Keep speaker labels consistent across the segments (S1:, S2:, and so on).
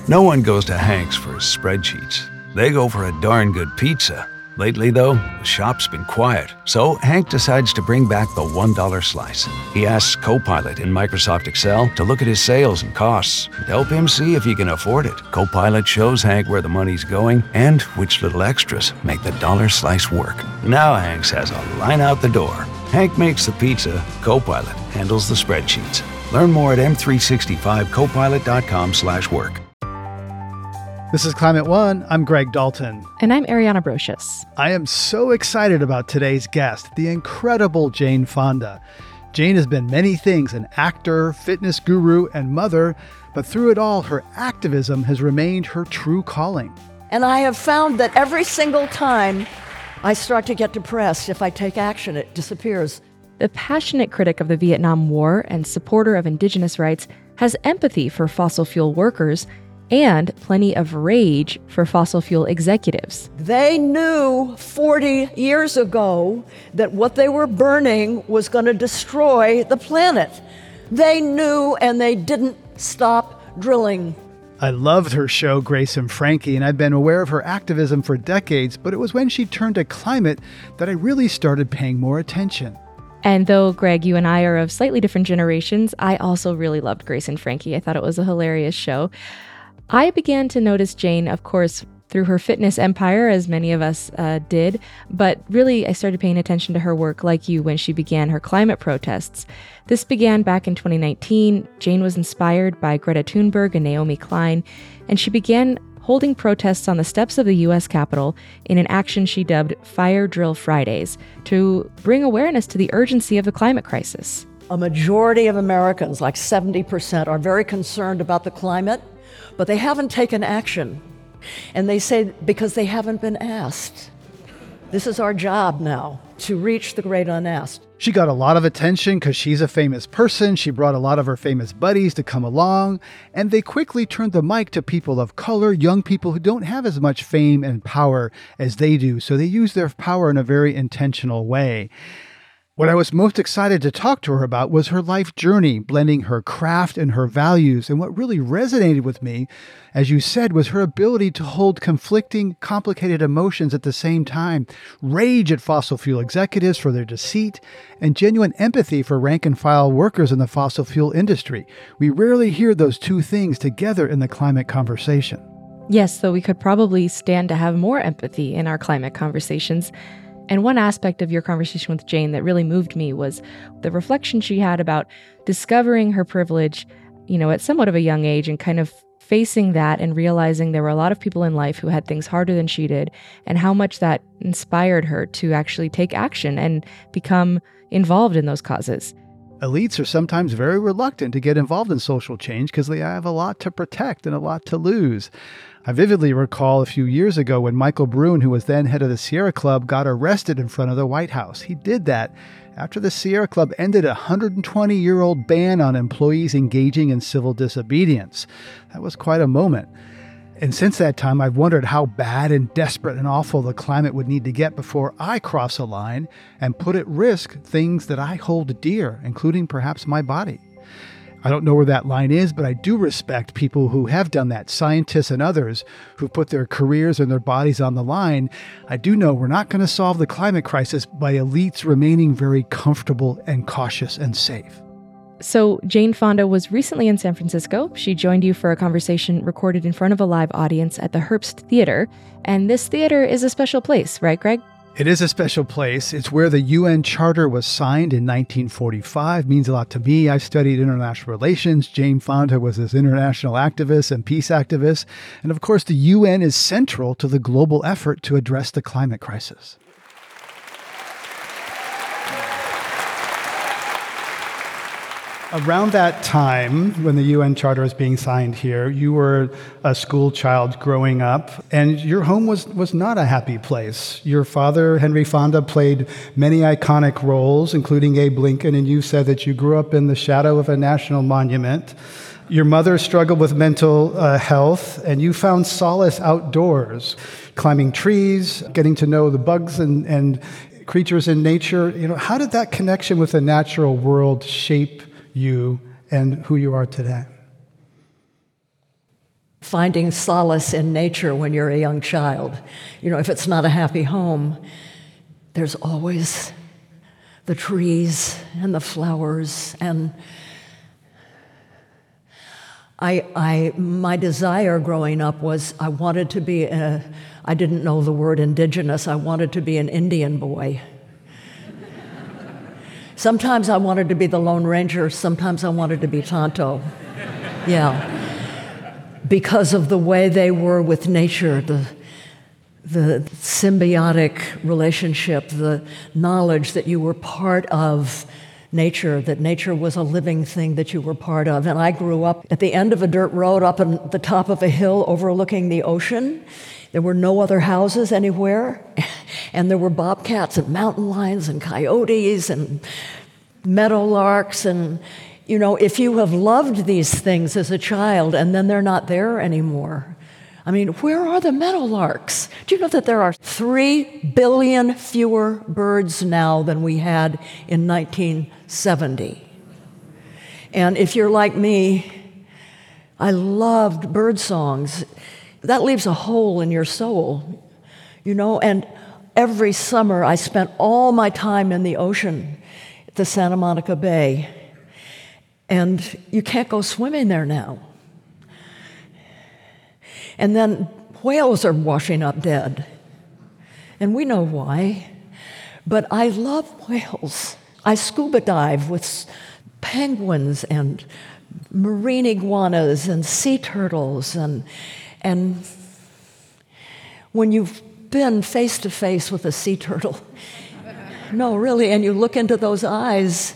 S1: No one goes to Hank's for spreadsheets. They go for a darn good pizza. Lately, though, the shop's been quiet, so Hank decides to bring back the $1 slice. He asks Copilot in Microsoft Excel to look at his sales and costs and help him see if he can afford it. Copilot shows Hank where the money's going and which little extras make the dollar slice work. Now Hank has a line out the door. Hank makes the pizza, Copilot handles the spreadsheets. Learn more at m365copilot.com/work.
S2: This is Climate One. I'm Greg Dalton.
S3: And I'm Ariana Brocious.
S2: I am so excited about today's guest, the incredible Jane Fonda. Jane has been many things, an actor, fitness guru, and mother, but through it all, her activism has remained her true calling.
S4: And I have found that every single time I start to get depressed, if I take action, it disappears.
S3: The passionate critic of the Vietnam War and supporter of indigenous rights has empathy for fossil fuel workers and plenty of rage for fossil fuel executives.
S4: They knew 40 years ago that what they were burning was going to destroy the planet. They knew, and they didn't stop drilling.
S2: I loved her show, Grace and Frankie, and I've been aware of her activism for decades, but it was when she turned to climate that I really started paying more attention.
S3: And though, Greg, you and I are of slightly different generations, I also really loved Grace and Frankie. I thought it was a hilarious show. I began to notice Jane, of course, through her fitness empire, as many of us did, but really I started paying attention to her work like you when she began her climate protests. This began back in 2019. Jane was inspired by Greta Thunberg and Naomi Klein, and she began holding protests on the steps of the U.S. Capitol in an action she dubbed Fire Drill Fridays to bring awareness to the urgency of the climate crisis.
S4: A majority of Americans, like 70%, are very concerned about the climate, but they haven't taken action. And they say because they haven't been asked. This is our job now, to reach the great unasked.
S2: She got a lot of attention because she's a famous person. She brought a lot of her famous buddies to come along, and they quickly turned the mic to people of color, young people who don't have as much fame and power as they do. So they use their power in a very intentional way. What I was most excited to talk to her about was her life journey, blending her craft and her values. And what really resonated with me, as you said, was her ability to hold conflicting, complicated emotions at the same time. Rage at fossil fuel executives for their deceit, and genuine empathy for rank and file workers in the fossil fuel industry. We rarely hear those two things together in the climate conversation.
S3: Yes, though we could probably stand to have more empathy in our climate conversations. And one aspect of your conversation with Jane that really moved me was the reflection she had about discovering her privilege, at somewhat of a young age and kind of facing that and realizing there were a lot of people in life who had things harder than she did and how much that inspired her to actually take action and become involved in those causes.
S2: Elites are sometimes very reluctant to get involved in social change because they have a lot to protect and a lot to lose. I vividly recall a few years ago when Michael Brune, who was then head of the Sierra Club, got arrested in front of the White House. He did that after the Sierra Club ended a 120-year-old ban on employees engaging in civil disobedience. That was quite a moment. And since that time, I've wondered how bad and desperate and awful the climate would need to get before I cross a line and put at risk things that I hold dear, including perhaps my body. I don't know where that line is, but I do respect people who have done that, scientists and others who put their careers and their bodies on the line. I do know we're not going to solve the climate crisis by elites remaining very comfortable and cautious and safe.
S3: So Jane Fonda was recently in San Francisco. She joined you for a conversation recorded in front of a live audience at the Herbst Theater. And this theater is a special place, right, Greg?
S2: It is a special place. It's where the UN Charter was signed in 1945. It means a lot to me. I've studied international relations. Jane Fonda was this international activist and peace activist. And of course, the UN is central to the global effort to address the climate crisis. Around that time, when the UN Charter was being signed here, you were a school child growing up, and your home was not a happy place. Your father, Henry Fonda, played many iconic roles, including Abe Lincoln, and you said that you grew up in the shadow of a national monument. Your mother struggled with mental health, and you found solace outdoors, climbing trees, getting to know the bugs and creatures in nature. How did that connection with the natural world shape you and who you are today?
S4: finding solace in nature when you're a young child. You know, if it's not a happy home, there's always the trees and the flowers. And my desire growing up was I wanted to be I didn't know the word indigenous, I wanted to be an Indian boy. Sometimes I wanted to be the Lone Ranger, sometimes I wanted to be Tonto. Yeah. Because of the way they were with nature, the symbiotic relationship, the knowledge that you were part of nature, that nature was a living thing that you were part of. And I grew up at the end of a dirt road up on the top of a hill overlooking the ocean. There were no other houses anywhere. And there were bobcats and mountain lions and coyotes and meadowlarks. And, you know, if you have loved these things as a child and then they're not there anymore, I mean, where are the meadowlarks? Do you know that there are 3 billion fewer birds now than we had in 1970? And if you're like me, I loved bird songs. That leaves a hole in your soul, you know? And every summer I spent all my time in the ocean at the Santa Monica Bay. And you can't go swimming there now. And then whales are washing up dead. And we know why. But I love whales. I scuba dive with penguins and marine iguanas and sea turtles. And when you've been face to face with a sea turtle, no, really, and you look into those eyes,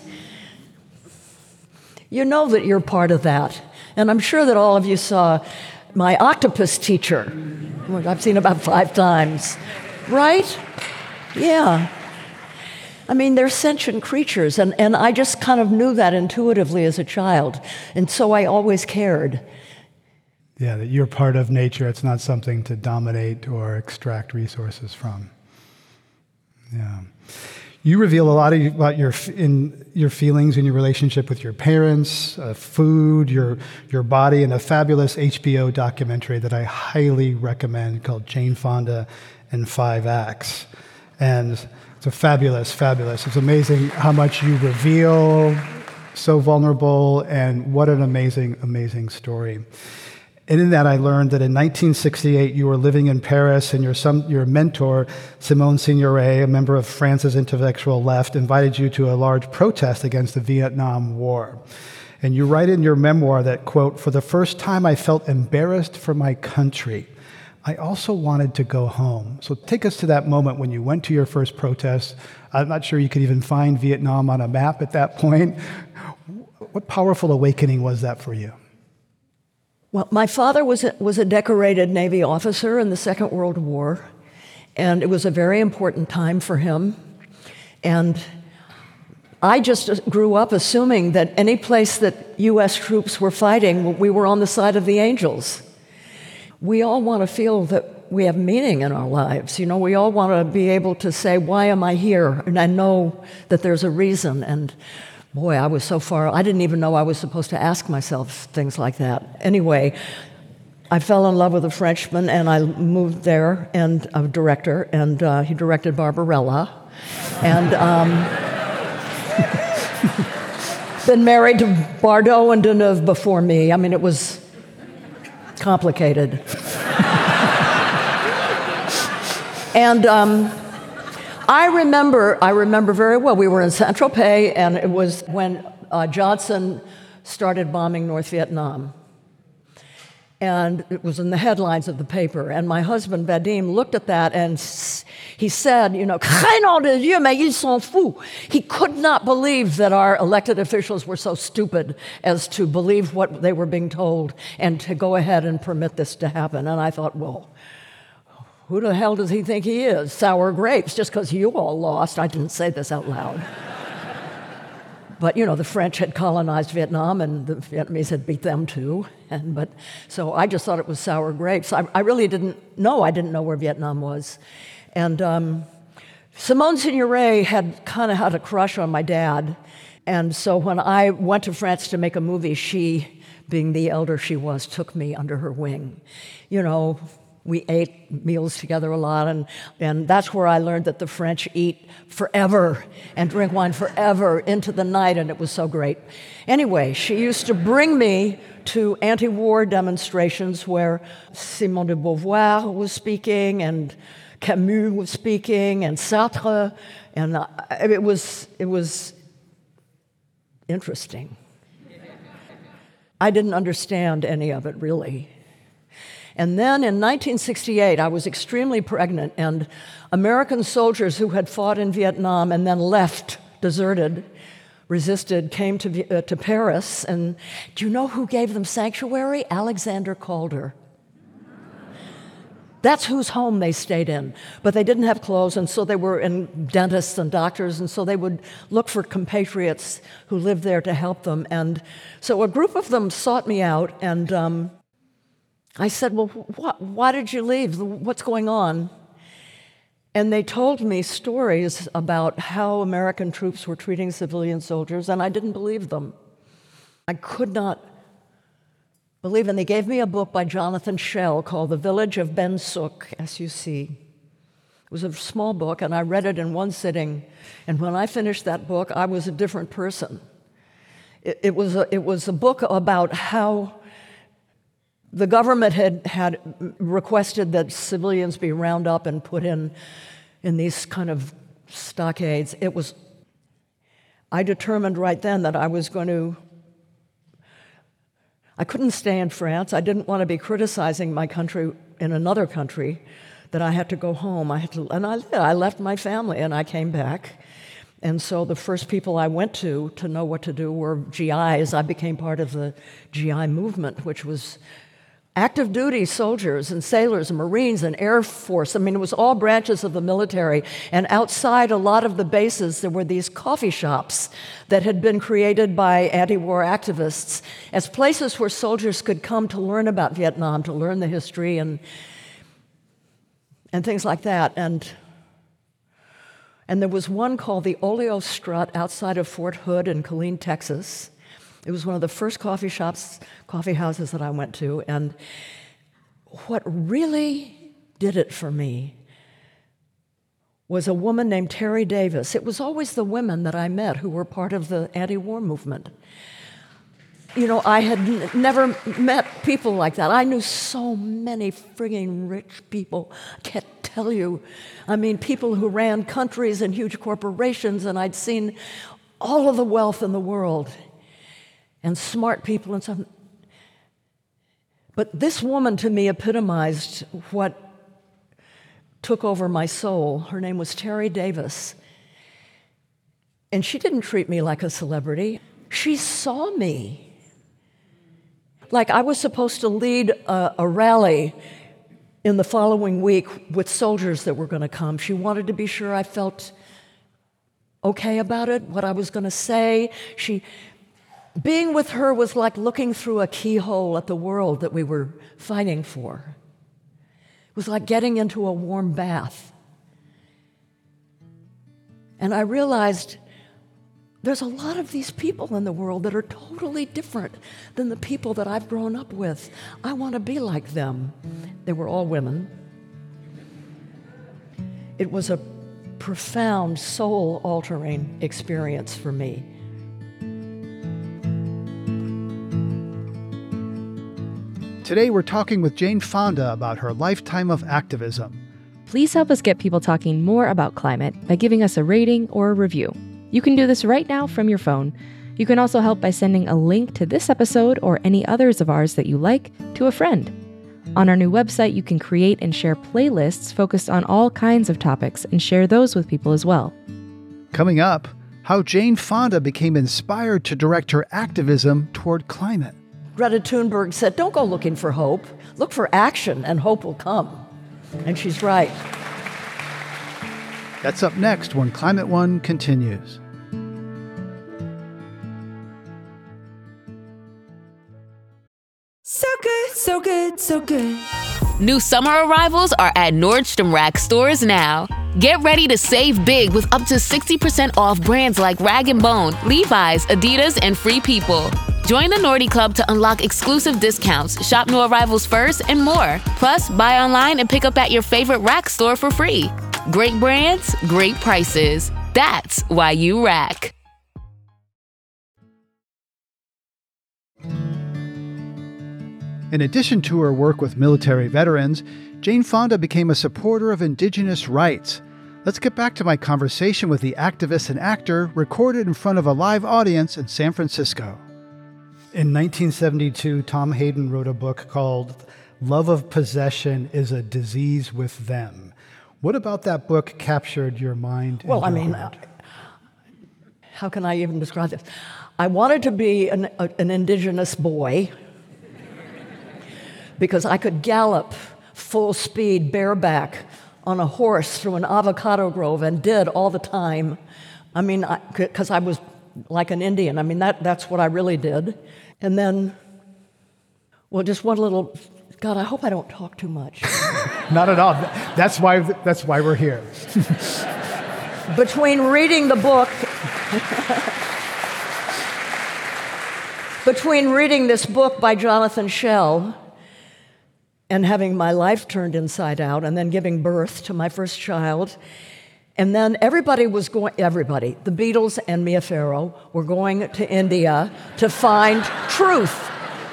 S4: you know that you're part of that. And I'm sure that all of you saw my octopus teacher, which I've seen about 5 times, right? Yeah. I mean, they're sentient creatures, and I just kind of knew that intuitively as a child, and so I always cared.
S2: Yeah, that you're part of nature. It's not something to dominate or extract resources from. Yeah. You reveal a lot about your feelings and your relationship with your parents, food, your body, in a fabulous HBO documentary that I highly recommend called Jane Fonda in 5 Acts. And it's fabulous. It's amazing how much you reveal, so vulnerable, and what an amazing, amazing story. And in that, I learned that in 1968, you were living in Paris, and your mentor, Simone Signoret, a member of France's intellectual left, invited you to a large protest against the Vietnam War. And you write in your memoir that, quote, "For the first time, I felt embarrassed for my country. I also wanted to go home." So take us to that moment when you went to your first protest. I'm not sure you could even find Vietnam on a map at that point. What powerful awakening was that for you?
S4: Well, my father was a decorated Navy officer in the Second World War, and it was a very important time for him. And I just grew up assuming that any place that U.S. troops were fighting, we were on the side of the angels. We all want to feel that we have meaning in our lives. You know, we all want to be able to say, why am I here? And I know that there's a reason. And boy, I was so far, I didn't even know I was supposed to ask myself things like that. Anyway, I fell in love with a Frenchman, and I moved there, and a director, and he directed Barbarella. And been married to Bardot and Deneuve before me. I mean, it was complicated. And I remember very well, we were in Saint-Tropez, and it was when Johnson started bombing North Vietnam. And it was in the headlines of the paper. And my husband, Vadim, looked at that, and he said, you know, "Nom de Dieu, mais ils sont fous." He could not believe that our elected officials were so stupid as to believe what they were being told and to go ahead and permit this to happen. And I thought, well, who the hell does he think he is? Sour grapes, just because you all lost. I didn't say this out loud. But, you know, the French had colonized Vietnam, and the Vietnamese had beat them too. So I just thought it was sour grapes. I really didn't know. I didn't know where Vietnam was. And Simone Signoret had kind of had a crush on my dad. And so when I went to France to make a movie, she being the elder she was, took me under her wing. You know, we ate meals together a lot, and that's where I learned that the French eat forever and drink wine forever into the night, and it was so great. Anyway, she used to bring me to anti-war demonstrations where Simone de Beauvoir was speaking, and Camus was speaking, and Sartre, and it was interesting. I didn't understand any of it, really. And then in 1968, I was extremely pregnant, and American soldiers who had fought in Vietnam and then left, deserted, resisted, came to Paris. And do you know who gave them sanctuary? Alexander Calder. That's whose home they stayed in. But they didn't have clothes, and so they were in dentists and doctors, and so they would look for compatriots who lived there to help them. And so a group of them sought me out, and I said, well, why did you leave? What's going on? And they told me stories about how American troops were treating civilian soldiers, and I didn't believe them. I could not believe, and they gave me a book by Jonathan Schell called The Village of Ben Suc, S-U-C. It was a small book, and I read it in one sitting, and when I finished that book, I was a different person. It was a book about how the government had requested that civilians be rounded up and put in these kind of stockades. I determined right then that I couldn't stay in France. I didn't want to be criticizing my country in another country, that I had to go home. I left my family and I came back. And so the first people I went to know what to do were GIs. I became part of the GI movement, which was active duty soldiers and sailors and Marines and Air Force. I mean, it was all branches of the military. And outside a lot of the bases, there were these coffee shops that had been created by anti-war activists as places where soldiers could come to learn about Vietnam, to learn the history and things like that. And there was one called the Oleo Strut outside of Fort Hood in Killeen, Texas. It was one of the first coffee houses that I went to, and what really did it for me was a woman named Terry Davis. It was always the women that I met who were part of the anti-war movement. You know, I had never met people like that. I knew so many frigging rich people. I can't tell you. I mean, people who ran countries and huge corporations, and I'd seen all of the wealth in the world. And smart people and stuff. But this woman to me epitomized what took over my soul. Her name was Terry Davis. And she didn't treat me like a celebrity. She saw me. Like I was supposed to lead a rally in the following week with soldiers that were going to come. She wanted to be sure I felt okay about it, what I was going to say. Being with her was like looking through a keyhole at the world that we were fighting for. It was like getting into a warm bath. And I realized there's a lot of these people in the world that are totally different than the people that I've grown up with. I want to be like them. They were all women. It was a profound, soul-altering experience for me.
S2: Today, we're talking with Jane Fonda about her lifetime of activism.
S3: Please help us get people talking more about climate by giving us a rating or a review. You can do this right now from your phone. You can also help by sending a link to this episode or any others of ours that you like to a friend. On our new website, you can create and share playlists focused on all kinds of topics and share those with people as well.
S2: Coming up, how Jane Fonda became inspired to direct her activism toward climate.
S4: Greta Thunberg said, don't go looking for hope. Look for action and hope will come. And she's right.
S2: That's up next when Climate One continues.
S5: So good, so good, so good.
S6: New summer arrivals are at Nordstrom Rack stores now. Get ready to save big with up to 60% off brands like Rag & Bone, Levi's, Adidas, and Free People. Join the Nordy Club to unlock exclusive discounts, shop new arrivals first, and more. Plus, buy online and pick up at your favorite Rack store for free. Great brands, great prices. That's why you Rack.
S2: In addition to her work with military veterans, Jane Fonda became a supporter of Indigenous rights. Let's get back to my conversation with the activist and actor recorded in front of a live audience in San Francisco. In 1972, Tom Hayden wrote a book called Love of Possession is a Disease with Them. What about that book captured your mind?
S4: Well, I mean, how can I even describe this? I wanted to be an indigenous boy because I could gallop full speed, bareback, on a horse through an avocado grove, and did all the time. I mean, because I was like an Indian. I mean, that's what I really did. And then, well, just one little, God, I hope I don't talk too much.
S2: Not at all. That's why we're here.
S4: Between reading the book, between reading this book by Jonathan Schell and having my life turned inside out and then giving birth to my first child, and then the Beatles and Mia Farrow were going to India to find truth.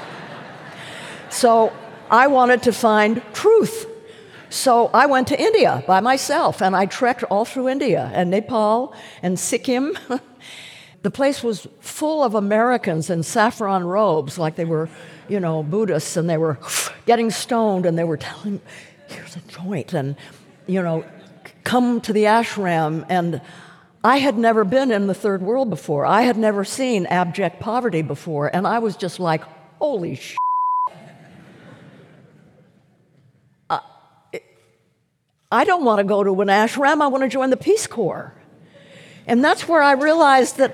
S4: So I wanted to find truth. So I went to India by myself, and I trekked all through India and Nepal and Sikkim. The place was full of Americans in saffron robes, like they were, Buddhists, and they were getting stoned, and they were telling, here's a joint, and, come to the ashram. And I had never been in the third world before. I had never seen abject poverty before, and I was just like, holy shit. I don't want to go to an ashram, I want to join the Peace Corps. And that's where I realized that,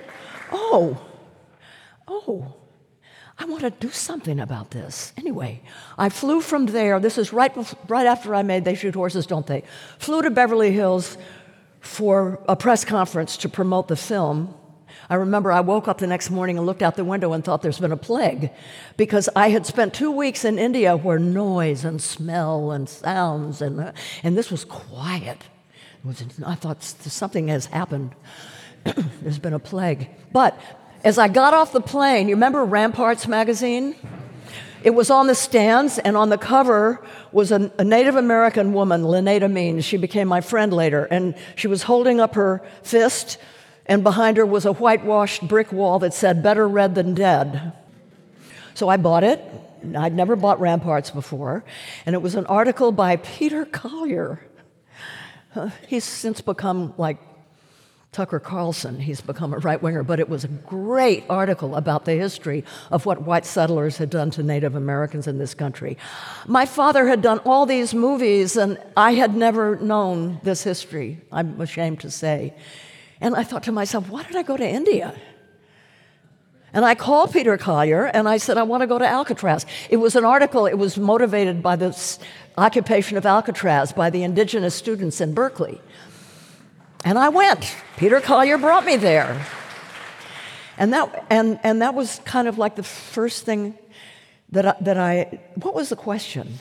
S4: I want to do something about this. Anyway, I flew from there. This is right after I made They Shoot Horses, Don't They? Flew to Beverly Hills for a press conference to promote the film. I remember I woke up the next morning and looked out the window and thought there's been a plague, because I had spent 2 weeks in India where noise and smell and sounds, and this was quiet. I thought something has happened. There's been a plague. But as I got off the plane, you remember Ramparts magazine? It was on the stands, and on the cover was a Native American woman, Lynetta Means. She became my friend later, and she was holding up her fist, and behind her was a whitewashed brick wall that said, "Better Red Than Dead." So I bought it. I'd never bought Ramparts before, and it was an article by Peter Collier. He's since become like Tucker Carlson. He's become a right-winger, but it was a great article about the history of what white settlers had done to Native Americans in this country. My father had done all these movies, and I had never known this history, I'm ashamed to say. And I thought to myself, why did I go to India? And I called Peter Collier, and I said, I want to go to Alcatraz. It was an article, it was motivated by the occupation of Alcatraz by the indigenous students in Berkeley. And I went. Peter Collier brought me there. And that was kind of like the first thing that I what was the question?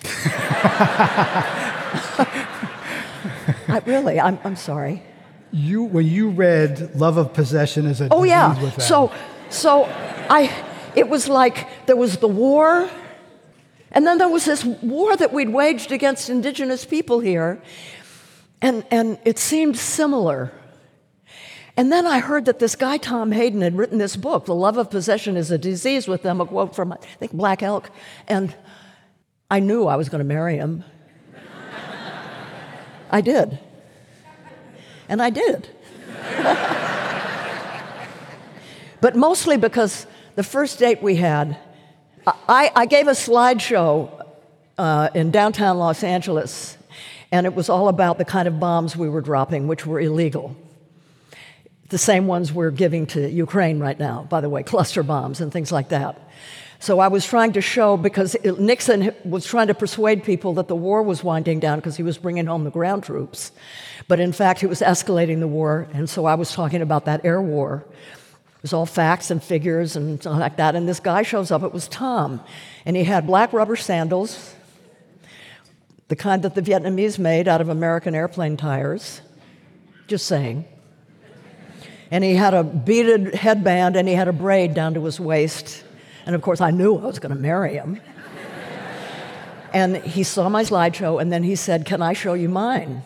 S4: I'm sorry.
S2: When you read Love of Possession as a disease with them.
S4: It was like there was the war, and then there was this war that we'd waged against indigenous people here, and it seemed similar. And then I heard that this guy, Tom Hayden, had written this book, The Love of Possession is a Disease with Them, a quote from, I think, Black Elk, and I knew I was going to marry him. I did. And I did. But mostly because the first date we had, I gave a slideshow in downtown Los Angeles, and it was all about the kind of bombs we were dropping, which were illegal. The same ones we're giving to Ukraine right now, by the way, cluster bombs and things like that. So I was trying to show, because Nixon was trying to persuade people that the war was winding down because he was bringing home the ground troops. But in fact, he was escalating the war, and so I was talking about that air war. was all facts and figures and stuff like that. And this guy shows up. It was Tom. And he had black rubber sandals, the kind that the Vietnamese made out of American airplane tires. Just saying. And he had a beaded headband, and he had a braid down to his waist. And of course, I knew I was going to marry him. And he saw my slideshow, and then he said, "Can I show you mine?"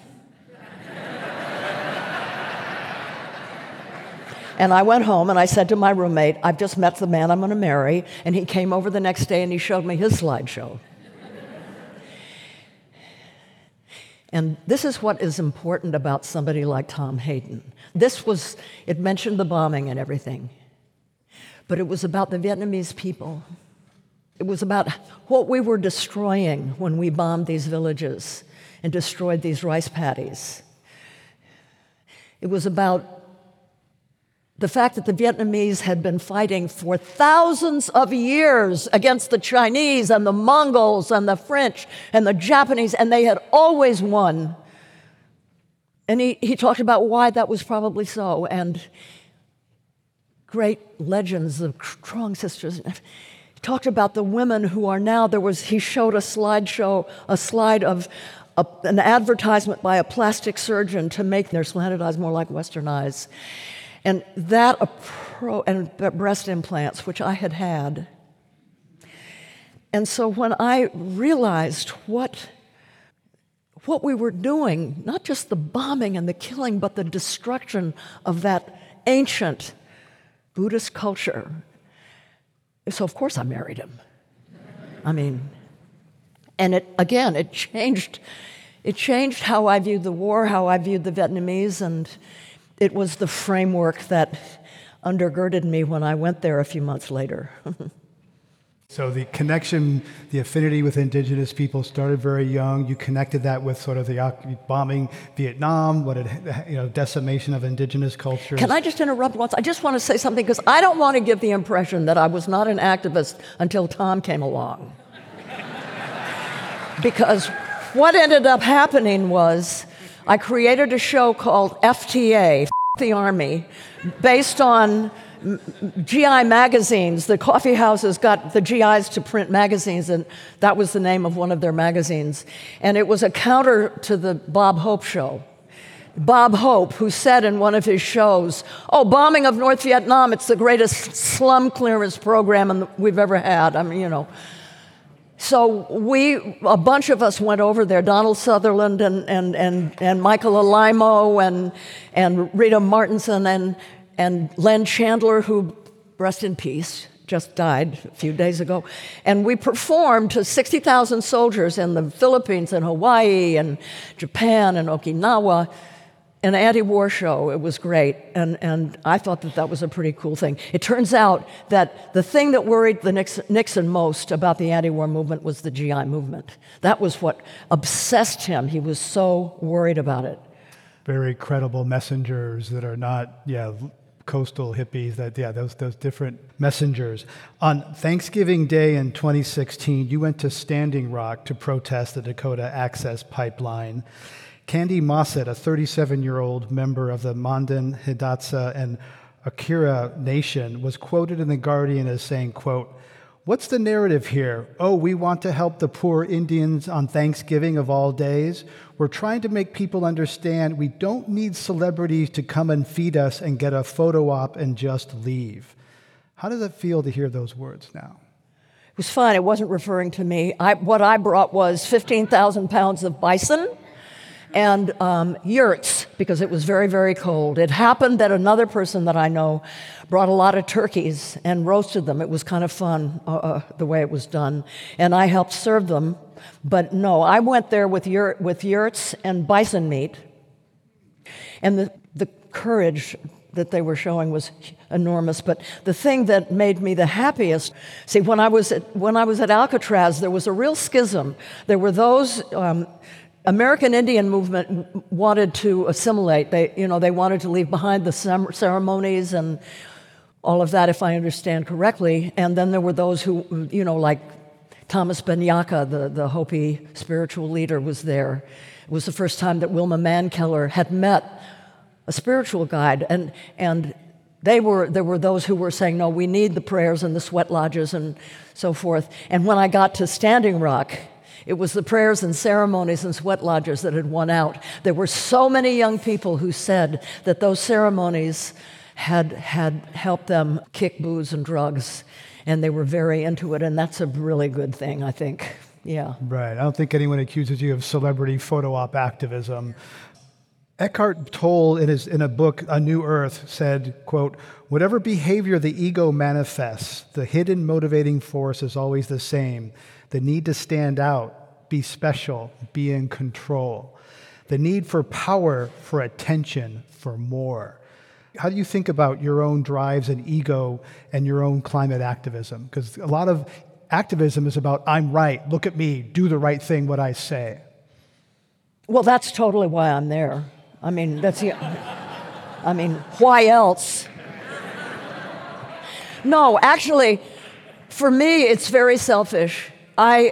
S4: And I went home, and I said to my roommate, "I've just met the man I'm going to marry." And he came over the next day, and he showed me his slideshow. And this is what is important about somebody like Tom Hayden. It mentioned the bombing and everything, but it was about the Vietnamese people. It was about what we were destroying when we bombed these villages and destroyed these rice paddies. It was about the fact that the Vietnamese had been fighting for thousands of years against the Chinese and the Mongols and the French and the Japanese, and they had always won. And he talked about why that was probably so, and great legends of Trong sisters. He talked about the women who are now, he showed a slide of an advertisement by a plastic surgeon to make their slanted eyes more like Western eyes. And and breast implants, which I had had. And so when I realized what we were doing, not just the bombing and the killing, but the destruction of that ancient Buddhist culture, so of course I married him. I mean, and it changed how I viewed the war, how I viewed the Vietnamese, and it was the framework that undergirded me when I went there a few months later.
S2: So the connection, the affinity with indigenous people started very young. You connected that with sort of the bombing Vietnam, decimation of indigenous cultures.
S4: Can I just interrupt once? I just want to say something, because I don't want to give the impression that I was not an activist until Tom came along. Because what ended up happening was I created a show called FTA, F the Army, based on GI magazines. The coffee houses got the GIs to print magazines, and that was the name of one of their magazines. And it was a counter to the Bob Hope show. Bob Hope, who said in one of his shows, "Oh, bombing of North Vietnam, it's the greatest slum clearance program we've ever had." I mean, So a bunch of us went over there, Donald Sutherland and Michael Alaimo and Rita Martinson and Len Chandler, who, rest in peace, just died a few days ago. And we performed to 60,000 soldiers in the Philippines and Hawaii and Japan and Okinawa, an anti-war show. It was great, and I thought that was a pretty cool thing. It turns out that the thing that worried the Nixon most about the anti-war movement was the GI movement. That was what obsessed him. He was so worried about it.
S2: Very credible messengers that are not, coastal hippies, those different messengers. On Thanksgiving Day in 2016, you went to Standing Rock to protest the Dakota Access Pipeline. Candy Mossett, a 37-year-old member of the Mandan, Hidatsa, and Akira Nation, was quoted in The Guardian as saying, quote, "What's the narrative here? Oh, we want to help the poor Indians on Thanksgiving of all days? We're trying to make people understand we don't need celebrities to come and feed us and get a photo op and just leave." How does it feel to hear those words now?
S4: It was fun. It wasn't referring to me. What I brought was 15,000 pounds of bison and yurts, because it was very, very cold. It happened that another person that I know brought a lot of turkeys and roasted them. It was kind of fun, the way it was done. And I helped serve them. But no, I went there with yurts and bison meat. And the courage that they were showing was enormous. But the thing that made me the happiest, see, when I was at Alcatraz, there was a real schism. There were those American Indian movement wanted to assimilate. They wanted to leave behind the ceremonies and all of that, if I understand correctly. And then there were those who, like Thomas Benyaka, the Hopi spiritual leader, was there. It was the first time that Wilma Mankeller had met a spiritual guide, and There were those who were saying, no, we need the prayers and the sweat lodges and so forth. And when I got to Standing Rock, it was the prayers and ceremonies and sweat lodges that had won out. There were so many young people who said that those ceremonies had helped them kick booze and drugs, and they were very into it, and that's a really good thing, I think. Yeah.
S2: Right. I don't think anyone accuses you of celebrity photo op activism. Eckhart Tolle, in a book, A New Earth, said, quote, "Whatever behavior the ego manifests, the hidden motivating force is always the same. The need to stand out, be special, be in control. The need for power, for attention, for more." How do you think about your own drives and ego and your own climate activism? Because a lot of activism is about, I'm right, look at me, do the right thing, what I say.
S4: Well, that's totally why I'm there. I mean, why else? No, actually, for me, it's very selfish. I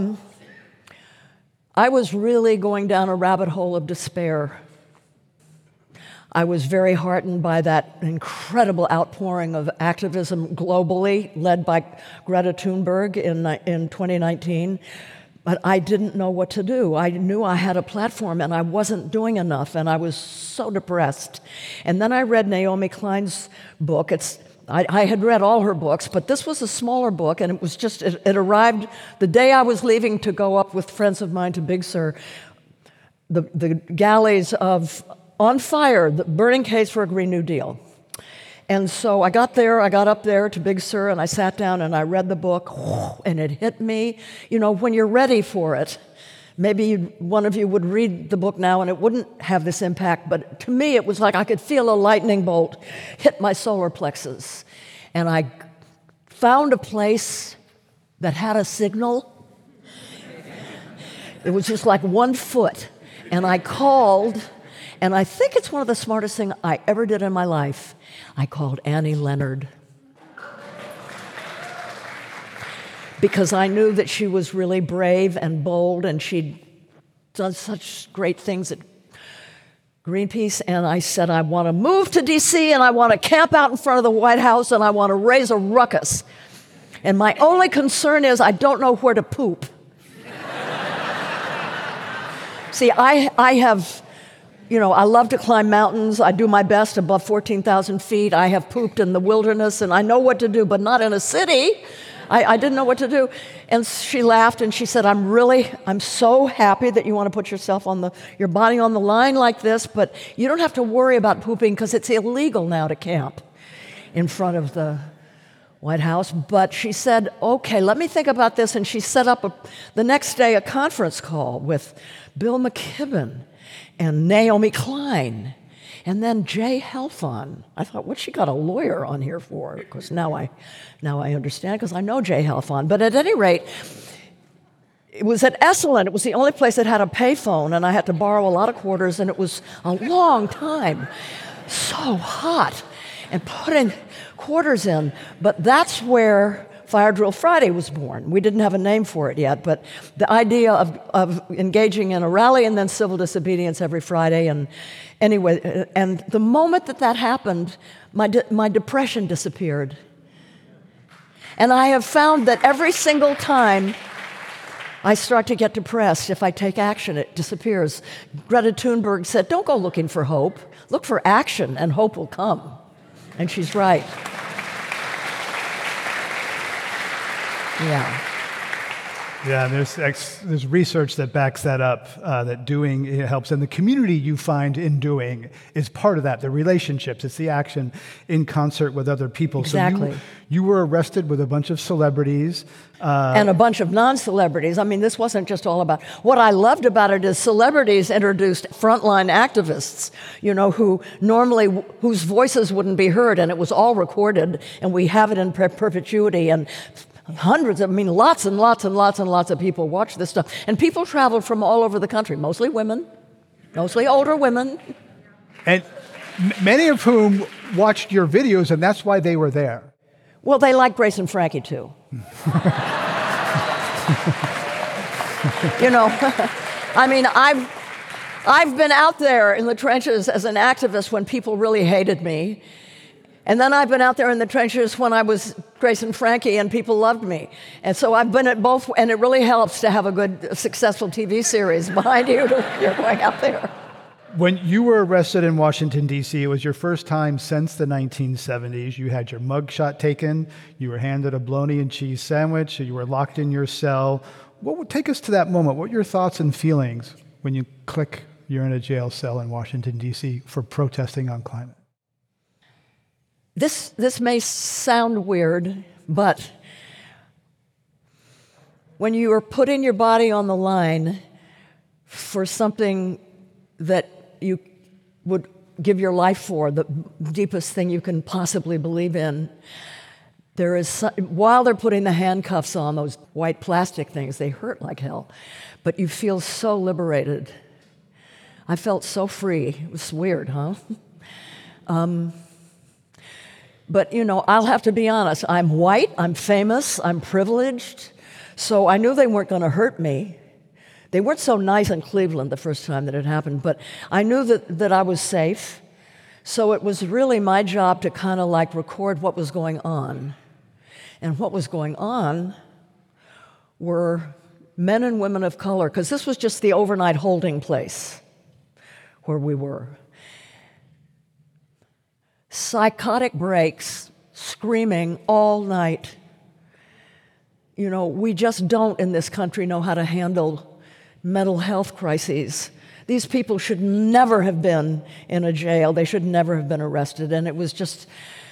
S4: was really going down a rabbit hole of despair. I was very heartened by that incredible outpouring of activism globally, led by Greta Thunberg in 2019. But I didn't know what to do. I knew I had a platform, and I wasn't doing enough, and I was so depressed. And then I read Naomi Klein's book. I had read all her books, but this was a smaller book, and it arrived the day I was leaving to go up with friends of mine to Big Sur. The galleys of On Fire, the burning case for a Green New Deal. And so I got up there to Big Sur, and I sat down and I read the book, and it hit me. You know, when you're ready for it, maybe one of you would read the book now and it wouldn't have this impact, but to me it was like I could feel a lightning bolt hit my solar plexus. And I found a place that had a signal. It was just like 1 foot. And I called, and I think it's one of the smartest things I ever did in my life. I called Annie Leonard. Because I knew that she was really brave and bold, and she'd done such great things at Greenpeace. And I said, I want to move to D.C., and I want to camp out in front of the White House, and I want to raise a ruckus. And my only concern is I don't know where to poop. See, I have... You know, I love to climb mountains. I do my best above 14,000 feet. I have pooped in the wilderness, and I know what to do, but not in a city. I didn't know what to do. And she laughed, and she said, I'm so happy that you want to put your body on the line like this, but you don't have to worry about pooping because it's illegal now to camp in front of the White House. But she said, okay, let me think about this. And she set up the next day a conference call with Bill McKibben and Naomi Klein, and then Jay Halfon. I thought, what's she got a lawyer on here for? Because now I understand, because I know Jay Halfon. But at any rate, it was at Esalen. It was the only place that had a payphone, and I had to borrow a lot of quarters, and it was a long time. So hot, and putting quarters in. But that's where Fire Drill Friday was born. We didn't have a name for it yet, but the idea of engaging in a rally and then civil disobedience every Friday. And anyway, and the moment that happened, my depression disappeared. And I have found that every single time I start to get depressed, if I take action, it disappears. Greta Thunberg said, don't go looking for hope. Look for action, and hope will come. And she's right. Yeah.
S2: Yeah, there's research that backs that up, that doing helps. And the community you find in doing is part of that, the relationships. It's the action in concert with other people.
S4: Exactly.
S2: So you were arrested with a bunch of celebrities.
S4: And a bunch of non-celebrities. I mean, this wasn't just all about... What I loved about it is celebrities introduced frontline activists, you know, whose voices wouldn't be heard, and it was all recorded, and we have it in perpetuity, and lots and lots and lots and lots of people watch this stuff. And people traveled from all over the country, mostly women, mostly older women.
S2: And many of whom watched your videos, and that's why they were there.
S4: Well, they like Grace and Frankie, too. You know, I mean, I've been out there in the trenches as an activist when people really hated me. And then I've been out there in the trenches when I was Grace and Frankie, and people loved me. And so I've been at both, and it really helps to have a good, successful TV series behind you. You're going out there.
S2: When you were arrested in Washington, D.C., it was your first time since the 1970s. You had your mugshot taken, you were handed a bologna and cheese sandwich, you were locked in your cell. What would take us to that moment? What were your thoughts and feelings when you click you're in a jail cell in Washington, D.C. for protesting on climate?
S4: This may sound weird, but when you are putting your body on the line for something that you would give your life for, the deepest thing you can possibly believe in, there is, while they're putting the handcuffs on, those white plastic things, they hurt like hell, but you feel so liberated. I felt so free. It was weird, huh? But, I'll have to be honest. I'm white, I'm famous, I'm privileged, so I knew they weren't going to hurt me. They weren't so nice in Cleveland the first time that it happened, but I knew that I was safe, so it was really my job to kind of like record what was going on. And what was going on were men and women of color, because this was just the overnight holding place where we were. Psychotic breaks, screaming all night. We just don't in this country know how to handle mental health crises. These people should never have been in a jail. They should never have been arrested. And it was just,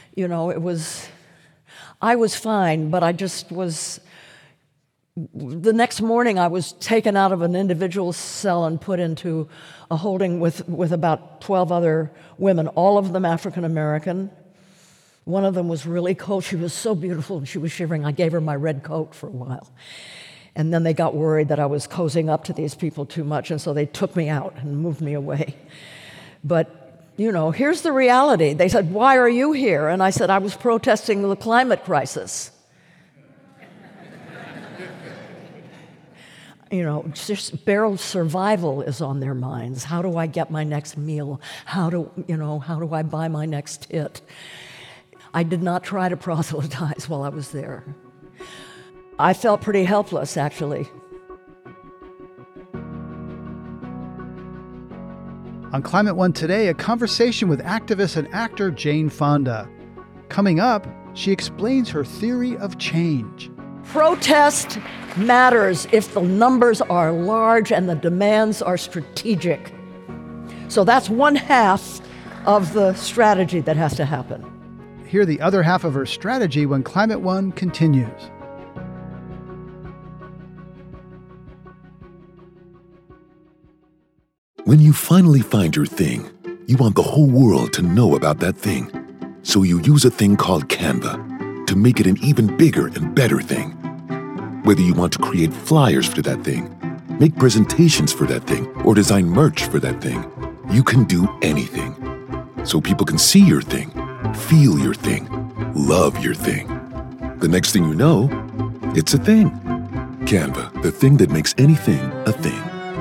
S4: I was fine, but I just was. The next morning, I was taken out of an individual cell and put into a holding with about 12 other women, all of them African American. One of them was really cold. She was so beautiful, and she was shivering. I gave her my red coat for a while. And then they got worried that I was cozying up to these people too much, and so they took me out and moved me away. But, here's the reality. They said, "Why are you here?" And I said, "I was protesting the climate crisis." Just barrel survival is on their minds. How do I get my next meal? How do I buy my next hit? I did not try to proselytize while I was there. I felt pretty helpless, actually.
S2: On Climate One today, a conversation with activist and actor Jane Fonda. Coming up, she explains her theory of change.
S4: Protest matters if the numbers are large and the demands are strategic. So that's one half of the strategy that has to happen.
S2: Hear the other half of her strategy when Climate One continues.
S7: When you finally find your thing, you want the whole world to know about that thing. So you use a thing called Canva to make it an even bigger and better thing. Whether you want to create flyers for that thing, make presentations for that thing, or design merch for that thing, you can do anything. So people can see your thing, feel your thing, love your thing. The next thing you know, it's a thing. Canva, the thing that makes anything a thing.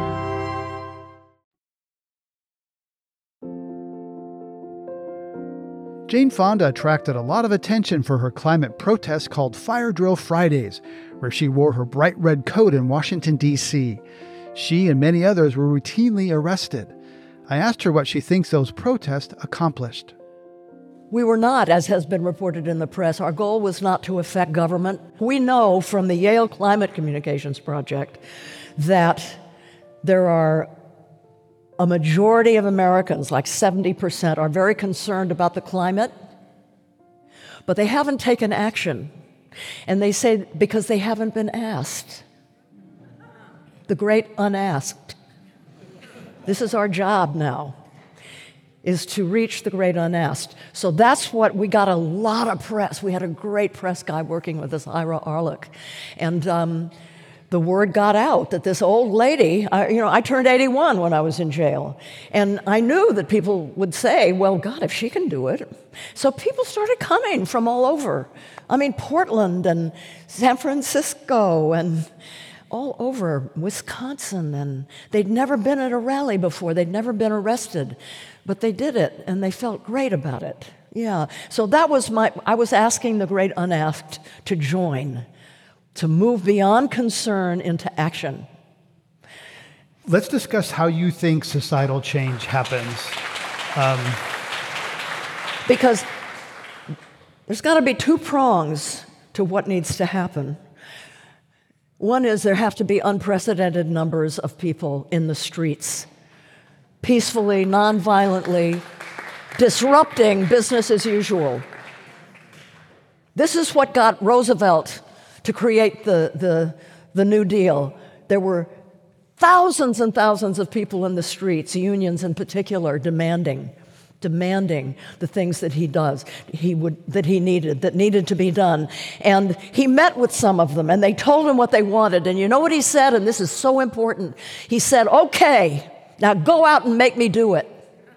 S2: Jane Fonda attracted a lot of attention for her climate protest called Fire Drill Fridays, where she wore her bright red coat in Washington, D.C. She and many others were routinely arrested. I asked her what she thinks those protests accomplished.
S4: We were not, as has been reported in the press, our goal was not to affect government. We know from the Yale Climate Communications Project that there are a majority of Americans, like 70%, are very concerned about the climate, but they haven't taken action. And they say because they haven't been asked. The great unasked. This is our job now, is to reach the great unasked. So that's what we got. A lot of press. We had a great press guy working with us, Ira Arlick. And the word got out that this old lady, I turned 81 when I was in jail. And I knew that people would say, well, God, if she can do it. So people started coming from all over. Portland and San Francisco and all over Wisconsin. And they'd never been at a rally before. They'd never been arrested. But they did it, and they felt great about it. Yeah. So that was I was asking the great unasked to join, to move beyond concern into action.
S2: Let's discuss how you think societal change happens.
S4: Because there's got to be two prongs to what needs to happen. One is there have to be unprecedented numbers of people in the streets, peacefully, nonviolently, disrupting business as usual. This is what got Roosevelt to create the New Deal. There were thousands and thousands of people in the streets, unions in particular, demanding the things that that needed to be done. And he met with some of them, and they told him what they wanted. And you know what he said? And this is so important. He said, "Okay, now go out and make me do it."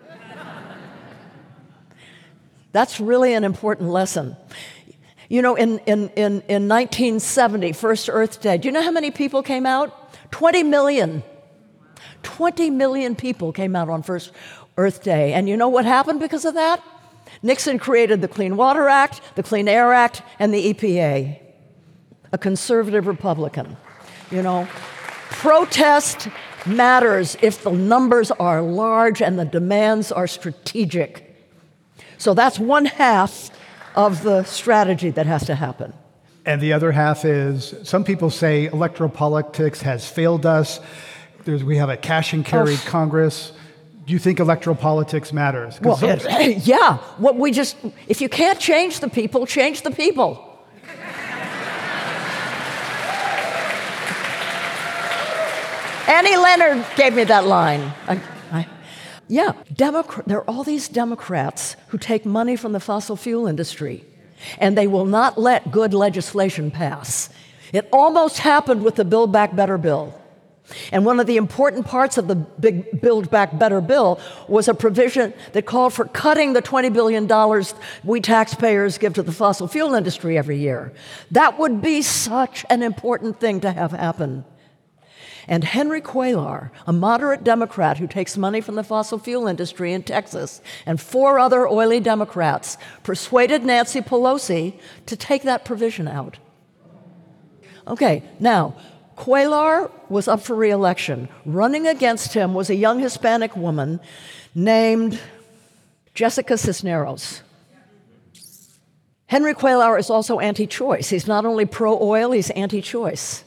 S4: That's really an important lesson. You know, in 1970, first Earth Day, do you know how many people came out? 20 million. 20 million people came out on first Earth Day. And you know what happened because of that? Nixon created the Clean Water Act, the Clean Air Act, and the EPA. A conservative Republican. You know, protest matters if the numbers are large and the demands are strategic. So that's one half of the strategy that has to happen.
S2: And the other half is, some people say electoral politics has failed us. We have a cash and carry Congress. Do you think electoral politics matters?
S4: Well, yeah. If you can't change the people, change the people. Annie Leonard gave me that line. Yeah, there are all these Democrats who take money from the fossil fuel industry, and they will not let good legislation pass. It almost happened with the Build Back Better bill. And one of the important parts of the big Build Back Better bill was a provision that called for cutting the $20 billion we taxpayers give to the fossil fuel industry every year. That would be such an important thing to have happen. And Henry Cuellar, a moderate Democrat who takes money from the fossil fuel industry in Texas, and 4 other oily Democrats persuaded Nancy Pelosi to take that provision out. Okay, now, Cuellar was up for re-election. Running against him was a young Hispanic woman named Jessica Cisneros. Henry Cuellar is also anti-choice. He's not only pro-oil, he's anti-choice.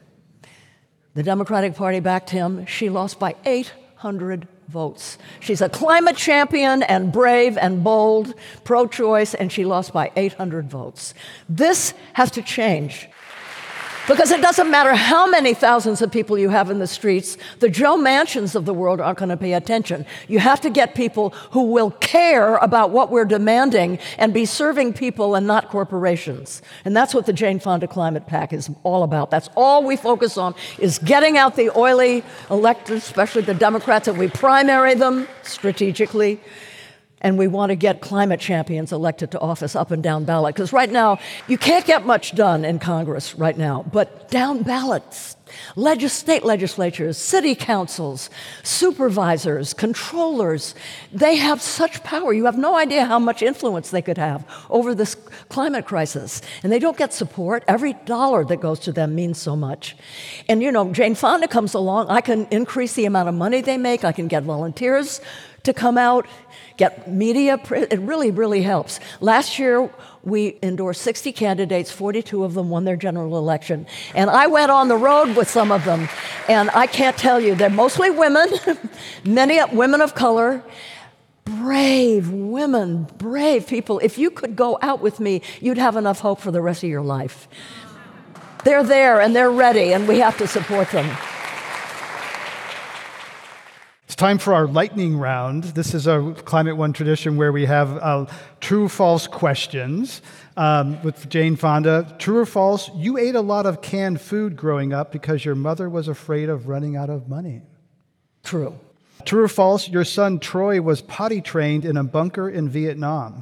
S4: The Democratic Party backed him. She lost by 800 votes. She's a climate champion and brave and bold, pro-choice, and she lost by 800 votes. This has to change. Because it doesn't matter how many thousands of people you have in the streets, the Joe Manchins of the world aren't going to pay attention. You have to get people who will care about what we're demanding and be serving people and not corporations. And that's what the Jane Fonda Climate PAC is all about. That's all we focus on, is getting out the oily electors, especially the Democrats, and we primary them strategically. And we want to get climate champions elected to office up and down ballot. Because right now, you can't get much done in Congress right now. But down ballots, state legislatures, city councils, supervisors, controllers, they have such power. You have no idea how much influence they could have over this climate crisis. And they don't get support. Every dollar that goes to them means so much. And you know, Jane Fonda comes along. I can increase the amount of money they make. I can get volunteers to come out, get media. It really, really helps. Last year, we endorsed 60 candidates. 42 of them won their general election. And I went on the road with some of them. And I can't tell you, they're mostly women, many women of color, brave women, brave people. If you could go out with me, you'd have enough hope for the rest of your life. They're there and they're ready, and we have to support them.
S2: It's time for our lightning round. This is a Climate One tradition where we have true-false questions with Jane Fonda. True or false, you ate a lot of canned food growing up because your mother was afraid of running out of money.
S4: True.
S2: True or false, your son Troy was potty trained in a bunker in Vietnam.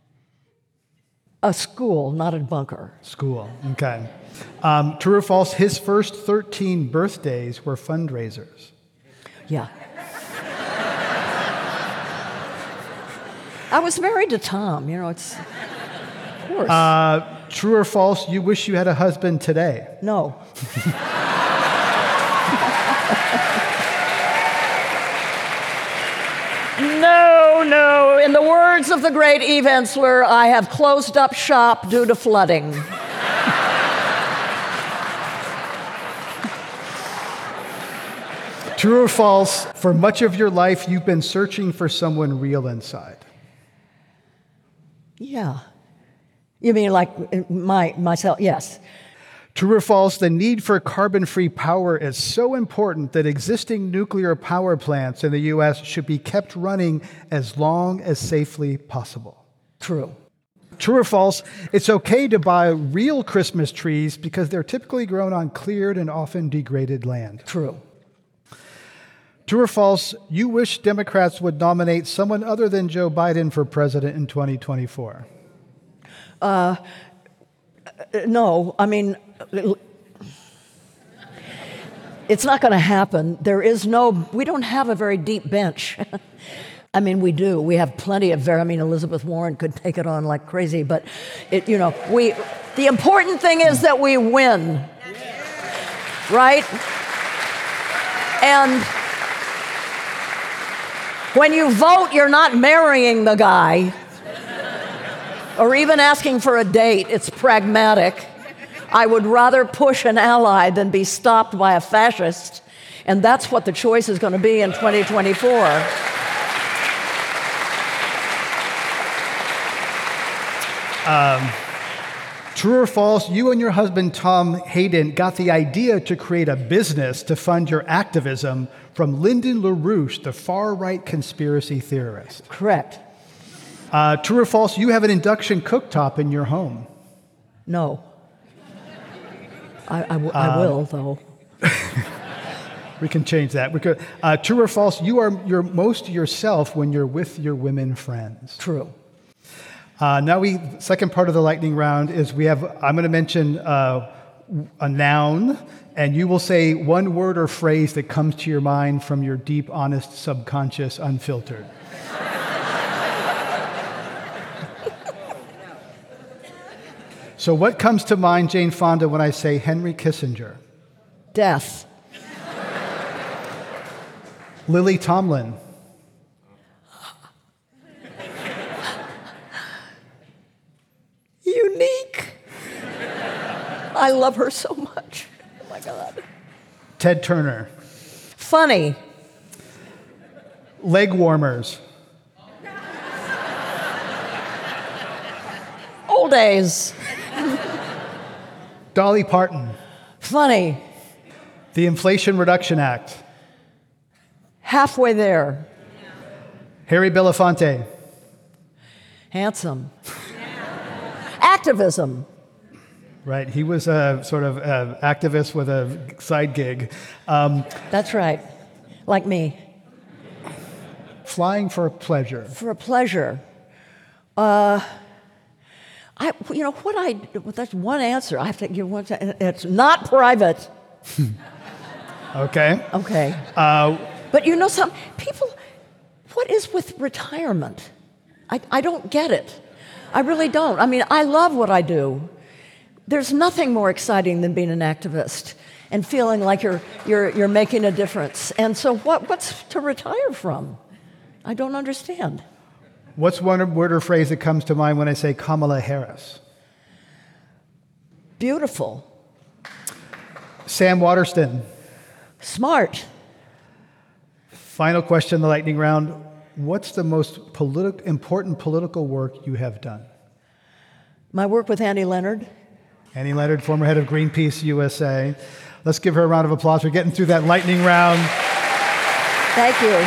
S4: A school, not a bunker.
S2: School, okay. True or false, his first 13 birthdays were fundraisers.
S4: Yeah. I was married to Tom, it's, of course.
S2: True or false, you wish you had a husband today?
S4: No. No. In the words of the great Eve Ensler, I have closed up shop due to flooding.
S2: True or false, for much of your life, you've been searching for someone real inside?
S4: Yeah. You mean like myself? Yes.
S2: True or false, the need for carbon-free power is so important that existing nuclear power plants in the U.S. should be kept running as long as safely possible?
S4: True.
S2: True or false, it's okay to buy real Christmas trees because they're typically grown on cleared and often degraded land?
S4: True.
S2: True or false, you wish Democrats would nominate someone other than Joe Biden for president in 2024?
S4: No, I mean, it's not going to happen. We don't have a very deep bench. I mean, we do. We have plenty of Elizabeth Warren could take it on like crazy, but the important thing is that we win, right? And when you vote, you're not marrying the guy or even asking for a date. It's pragmatic. I would rather push an ally than be stopped by a fascist, and that's what the choice is going to be in 2024.
S2: True or false, you and your husband, Tom Hayden, got the idea to create a business to fund your activism from Lyndon LaRouche, the far-right conspiracy theorist?
S4: Correct.
S2: True or false, you have an induction cooktop in your home?
S4: No. I will, though.
S2: We can change that. True or false, you are your most yourself when you're with your women friends?
S4: True.
S2: Second part of the lightning round is I'm going to mention a noun, and you will say one word or phrase that comes to your mind from your deep, honest, subconscious, unfiltered. So what comes to mind, Jane Fonda, when I say Henry Kissinger?
S4: Death.
S2: Lily Tomlin.
S4: Unique. I love her so much. Oh my God.
S2: Ted Turner.
S4: Funny.
S2: Leg warmers.
S4: Old days.
S2: Dolly Parton.
S4: Funny.
S2: The Inflation Reduction Act.
S4: Halfway there.
S2: Harry Belafonte.
S4: Handsome. Activism.
S2: Right, he was a sort of activist with a side gig.
S4: That's right, like me.
S2: Flying for pleasure.
S4: For a pleasure. That's one answer. I have to give one. It's not private.
S2: Okay.
S4: Okay. But some people, what is with retirement? I don't get it. I really don't. I mean, I love what I do. There's nothing more exciting than being an activist and feeling like you're making a difference. And so what's to retire from? I don't understand.
S2: What's one word or phrase that comes to mind when I say Kamala Harris?
S4: Beautiful.
S2: Sam Waterston.
S4: Smart.
S2: Final question in the lightning round. What's the most important political work you have done?
S4: My work with Annie Leonard.
S2: Annie Leonard, former head of Greenpeace USA. Let's give her a round of applause for getting through that lightning round.
S4: Thank you.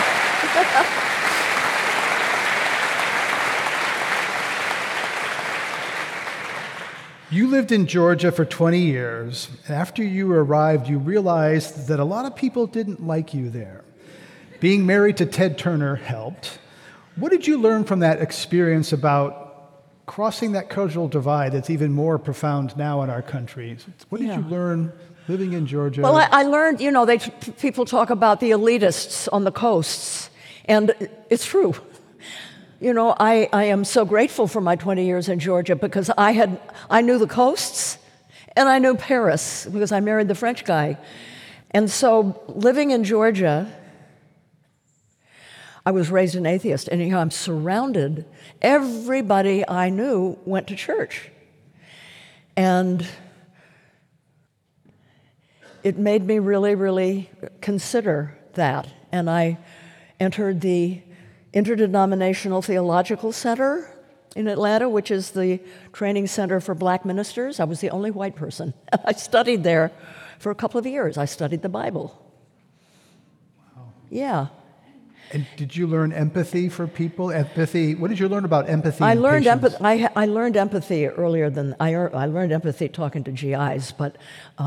S2: You lived in Georgia for 20 years. After you arrived, you realized that a lot of people didn't like you there. Being married to Ted Turner helped. What did you learn from that experience about crossing that cultural divide that's even more profound now in our country? What did you learn living in Georgia?
S4: Well, I learned, people talk about the elitists on the coasts, and it's true. You know, I am so grateful for my 20 years in Georgia because I knew the coasts and I knew Paris because I married the French guy. And so living in Georgia, I was raised an atheist, and I'm surrounded. Everybody I knew went to church. And it made me really, really consider that. And I entered the Interdenominational Theological Center in Atlanta, which is the training center for black ministers. I was the only white person. I studied there for a couple of years. I studied the Bible.
S2: Wow.
S4: Yeah.
S2: And did you learn empathy for people? Empathy. What did you learn about empathy?
S4: I learned
S2: patience?
S4: empathy. I learned empathy earlier than I learned empathy talking to GIs. But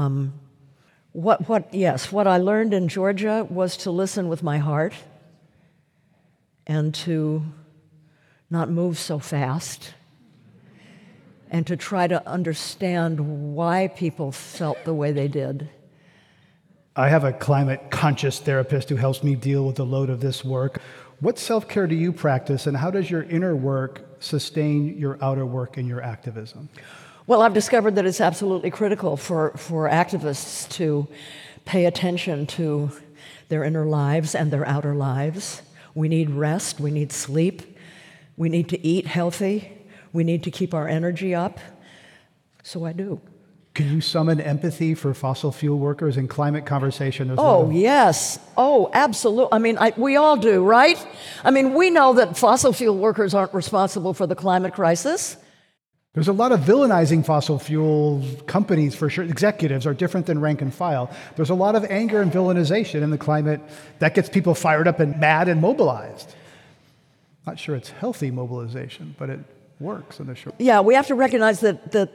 S4: what I learned in Georgia was to listen with my heart and to not move so fast and to try to understand why people felt the way they did.
S2: I have a climate conscious therapist who helps me deal with the load of this work. What self-care do you practice, and how does your inner work sustain your outer work and your activism?
S4: Well, I've discovered that it's absolutely critical for activists to pay attention to their inner lives and their outer lives. We need rest, we need sleep, we need to eat healthy, we need to keep our energy up. So I do.
S2: Can you summon empathy for fossil fuel workers in climate conversation?
S4: Yes. Oh, absolutely. I mean, we all do, right? I mean, we know that fossil fuel workers aren't responsible for the climate crisis.
S2: There's a lot of villainizing fossil fuel companies, for sure. Executives are different than rank and file. There's a lot of anger and villainization in the climate that gets people fired up and mad and mobilized. Not sure it's healthy mobilization, but it works in the short.
S4: Yeah, we have to recognize that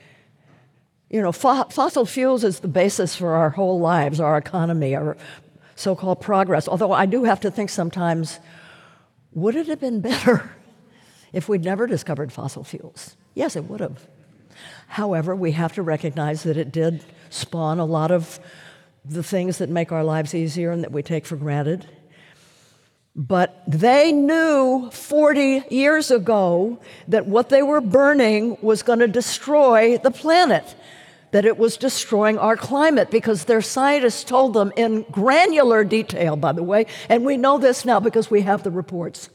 S4: fossil fuels is the basis for our whole lives, our economy, our so-called progress. Although I do have to think sometimes, would it have been better if we'd never discovered fossil fuels? Yes, it would have. However, we have to recognize that it did spawn a lot of the things that make our lives easier and that we take for granted. But they knew 40 years ago that what they were burning was going to destroy the planet, that it was destroying our climate, because their scientists told them in granular detail, by the way, and we know this now because we have the reports.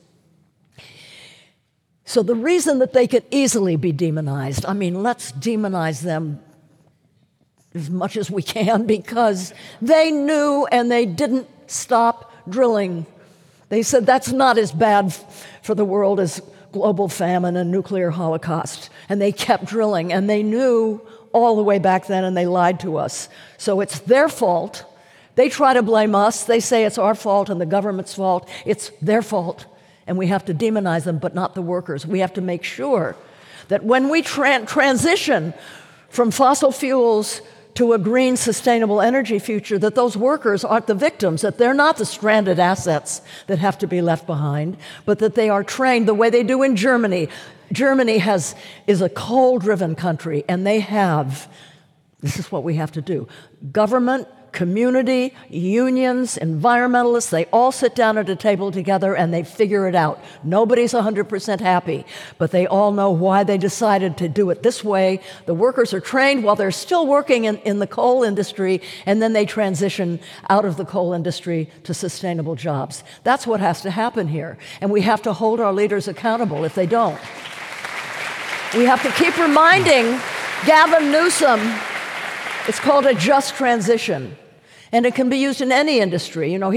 S4: So the reason that they could easily be demonized, I mean, let's demonize them as much as we can, because they knew and they didn't stop drilling. They said that's not as bad for the world as global famine and nuclear holocaust. And they kept drilling, and they knew all the way back then, and they lied to us. So it's their fault. They try to blame us. They say it's our fault and the government's fault. It's their fault. And we have to demonize them, but not the workers. We have to make sure that when we transition from fossil fuels to a green, sustainable energy future, that those workers aren't the victims, that they're not the stranded assets that have to be left behind, but that they are trained the way they do in Germany. Germany is a coal-driven country, and this is what we have to do. Government, community, unions, environmentalists, they all sit down at a table together and they figure it out. Nobody's 100% happy, but they all know why they decided to do it this way. The workers are trained while they're still working in the coal industry, and then they transition out of the coal industry to sustainable jobs. That's what has to happen here, and we have to hold our leaders accountable if they don't. We have to keep reminding Gavin Newsom it's called a just transition, and it can be used in any industry. You know,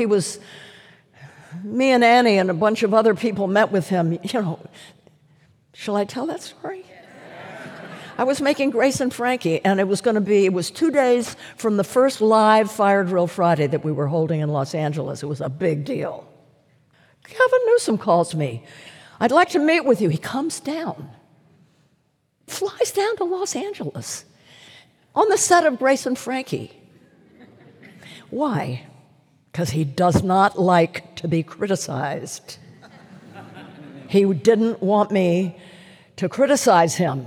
S4: me and Annie and a bunch of other people met with him. Shall I tell that story? I was making Grace and Frankie, and it was 2 days from the first live Fire Drill Friday that we were holding in Los Angeles. It was a big deal. Gavin Newsom calls me. I'd like to meet with you. He comes down, flies down to Los Angeles, on the set of Grace and Frankie. Why? Because he does not like to be criticized. He didn't want me to criticize him.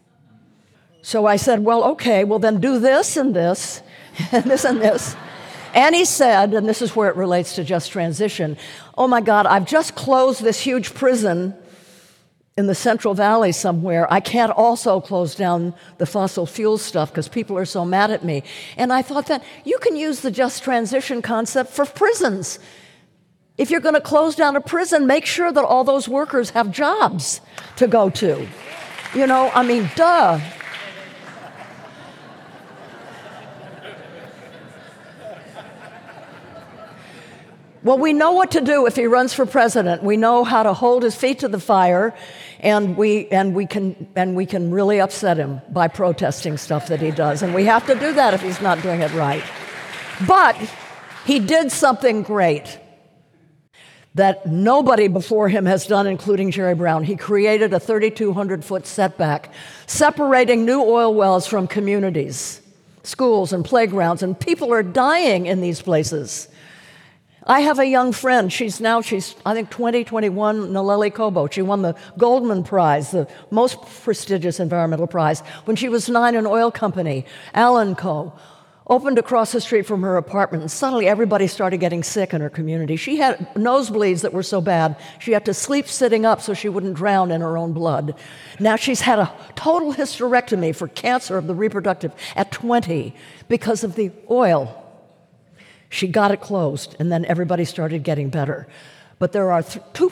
S4: So I said, well, okay, well then do this and this, and this and this. And he said, and this is where it relates to just transition, oh my God, I've just closed this huge prison in the Central Valley somewhere. I can't also close down the fossil fuel stuff because people are so mad at me. And I thought that you can use the just transition concept for prisons. If you're going to close down a prison, make sure that all those workers have jobs to go to. You know, I mean, duh. Well, we know what to do if he runs for president. We know how to hold his feet to the fire, and we can really upset him by protesting stuff that he does. And we have to do that if he's not doing it right. But he did something great that nobody before him has done, including Jerry Brown. He created a 3,200-foot setback, separating new oil wells from communities, schools, and playgrounds, and people are dying in these places. I have a young friend, she's I think 21, Naleli Kobo. She won the Goldman Prize, the most prestigious environmental prize, when she was 9, an oil company, Alanco, opened across the street from her apartment, and suddenly everybody started getting sick in her community. She had nosebleeds that were so bad, she had to sleep sitting up so she wouldn't drown in her own blood. Now she's had a total hysterectomy for cancer of the reproductive at 20 because of the oil. She got it closed, and then everybody started getting better. But there are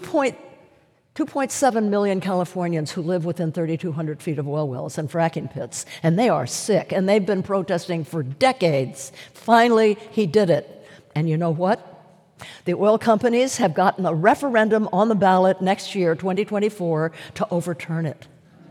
S4: 2.7 million Californians who live within 3,200 feet of oil wells and fracking pits, and they are sick, and they've been protesting for decades. Finally, he did it. And you know what? The oil companies have gotten a referendum on the ballot next year, 2024, to overturn it.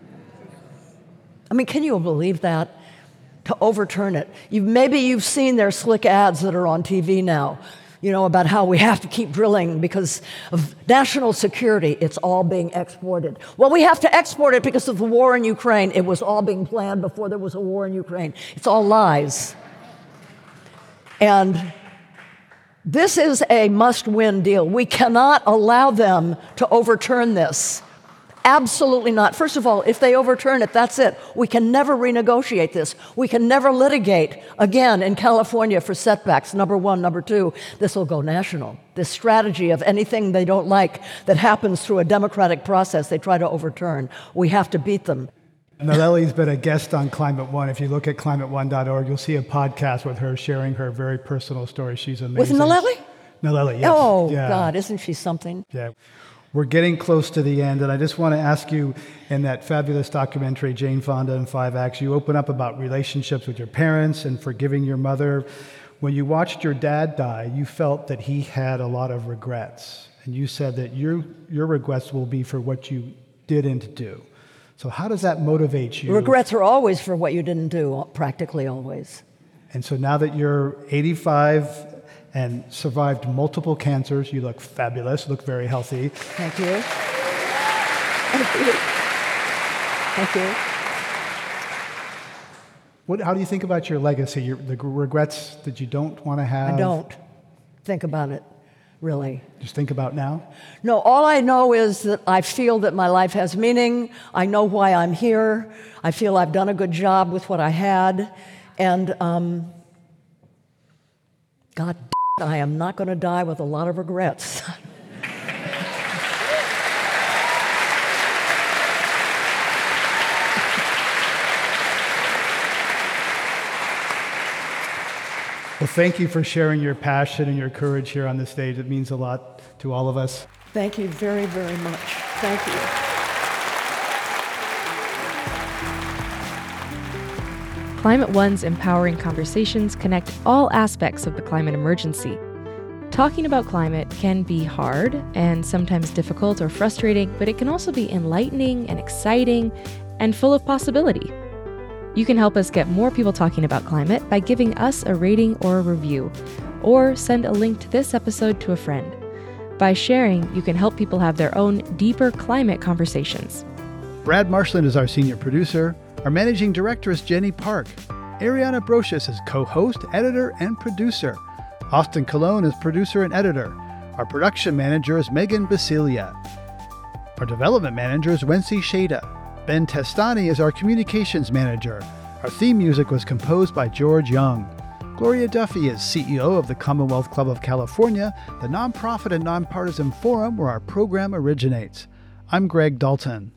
S4: I mean, can you believe that? To overturn it. Maybe you've seen their slick ads that are on TV now, you know, about how we have to keep drilling because of national security. It's all being exported. Well, we have to export it because of the war in Ukraine. It was all being planned before there was a war in Ukraine. It's all lies. And this is a must-win deal. We cannot allow them to overturn this. Absolutely not. First of all, if they overturn it, that's it. We can never renegotiate this. We can never litigate again in California for setbacks, number one. Number two, this will go national. This strategy of anything they don't like that happens through a democratic process, they try to overturn. We have to beat them.
S2: Naleli's been a guest on Climate One. If you look at climateone.org, you'll see a podcast with her sharing her very personal story. She's amazing.
S4: With Naleli?
S2: Naleli, yes.
S4: Oh,
S2: yeah.
S4: God, isn't she something?
S2: Yeah. We're getting close to the end, and I just want to ask you, in that fabulous documentary, Jane Fonda in 5 Acts, you open up about relationships with your parents and forgiving your mother. When you watched your dad die, you felt that he had a lot of regrets, and you said that your regrets will be for what you didn't do. So how does that motivate you?
S4: Regrets are always for what you didn't do, practically always.
S2: And so now that you're 85 and survived multiple cancers, you look fabulous, look very healthy.
S4: Thank you. Thank you. Thank you.
S2: How do you think about your legacy, the regrets that you don't want to have?
S4: I don't think about it, really.
S2: Just think about now?
S4: No, all I know is that I feel that my life has meaning. I know why I'm here. I feel I've done a good job with what I had. And God, I am not going to die with a lot of regrets.
S2: Well, thank you for sharing your passion and your courage here on the stage. It means a lot to all of us.
S4: Thank you very, very much. Thank you.
S3: Climate One's empowering conversations connect all aspects of the climate emergency. Talking about climate can be hard and sometimes difficult or frustrating, but it can also be enlightening and exciting and full of possibility. You can help us get more people talking about climate by giving us a rating or a review, or send a link to this episode to a friend. By sharing, you can help people have their own deeper climate conversations.
S2: Brad Marshland is our senior producer. Our managing director is Jenny Park. Ariana Brocious is co-host, editor, and producer. Austin Colon is producer and editor. Our production manager is Megan Basilia. Our development manager is Wency Shada. Ben Testani is our communications manager. Our theme music was composed by George Young. Gloria Duffy is CEO of the Commonwealth Club of California, the nonprofit and nonpartisan forum where our program originates. I'm Greg Dalton.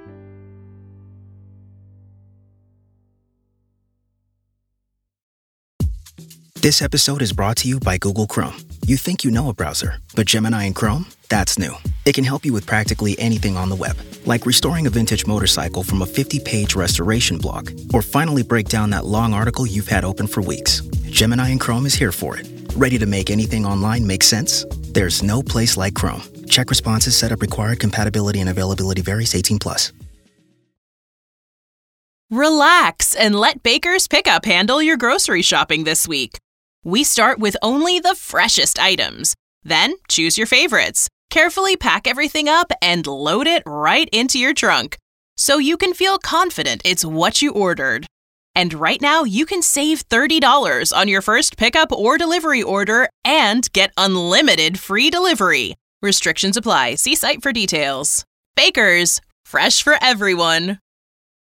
S8: This episode is brought to you by Google Chrome. You think you know a browser, but Gemini and Chrome? That's new. It can help you with practically anything on the web, like restoring a vintage motorcycle from a 50-page restoration blog, or finally break down that long article you've had open for weeks. Gemini and Chrome is here for it. Ready to make anything online make sense? There's no place like Chrome. Check responses, setup required, compatibility and availability varies, 18+.
S9: Relax and let Baker's Pickup handle your grocery shopping this week. We start with only the freshest items. Then choose your favorites. Carefully pack everything up and load it right into your trunk, so you can feel confident it's what you ordered. And right now, you can save $30 on your first pickup or delivery order and get unlimited free delivery. Restrictions apply. See site for details. Baker's, fresh for everyone.